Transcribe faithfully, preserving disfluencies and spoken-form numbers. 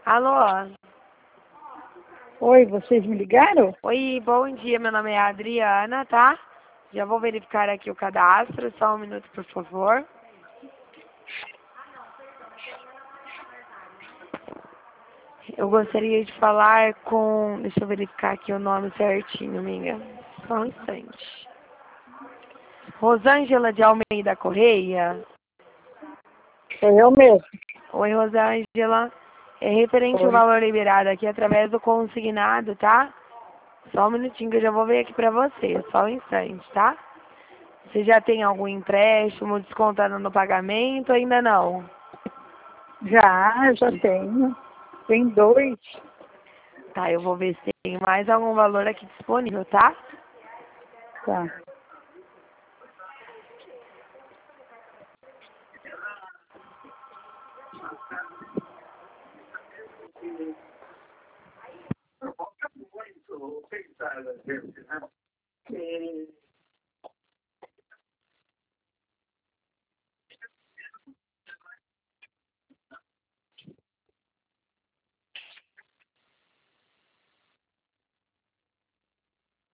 Alô? Oi, vocês me ligaram? Oi, bom dia. Meu nome é Adriana, tá? Já vou verificar aqui o cadastro. Só um minuto, por favor. Eu gostaria de falar com... Deixa eu verificar aqui o nome certinho, amiga. Só um instante. Rosângela de Almeida Correia? Sou eu mesmo. Oi, Rosângela. É referente ao Oi. valor liberado aqui através do consignado, tá? Só um minutinho que eu já vou ver aqui pra você. Só um instante, tá? Você já tem algum empréstimo descontando no pagamento? Ainda não? Já, já tenho. Tem dois. Tá, eu vou ver se tem mais algum valor aqui disponível, tá? Tá.